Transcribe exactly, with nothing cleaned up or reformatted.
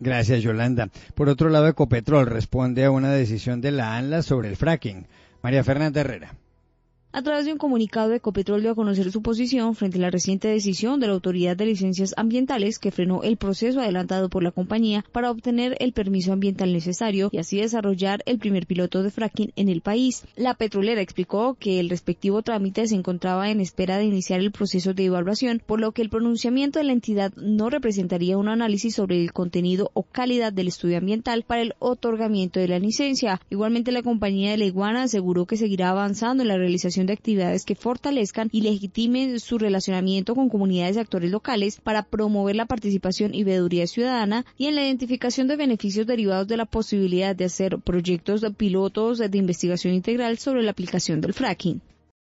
Gracias, Yolanda. Por otro lado, Ecopetrol responde a una decisión de la ANLA sobre el fracking. María Fernanda Herrera. A través de un comunicado, Ecopetrol dio a conocer su posición frente a la reciente decisión de la Autoridad de Licencias Ambientales que frenó el proceso adelantado por la compañía para obtener el permiso ambiental necesario y así desarrollar el primer piloto de fracking en el país. La petrolera explicó que el respectivo trámite se encontraba en espera de iniciar el proceso de evaluación, por lo que el pronunciamiento de la entidad no representaría un análisis sobre el contenido o calidad del estudio ambiental para el otorgamiento de la licencia. Igualmente, la compañía de La Iguana aseguró que seguirá avanzando en la realización de actividades que fortalezcan y legitimen su relacionamiento con comunidades y actores locales para promover la participación y veeduría ciudadana y en la identificación de beneficios derivados de la posibilidad de hacer proyectos pilotos de investigación integral sobre la aplicación del fracking.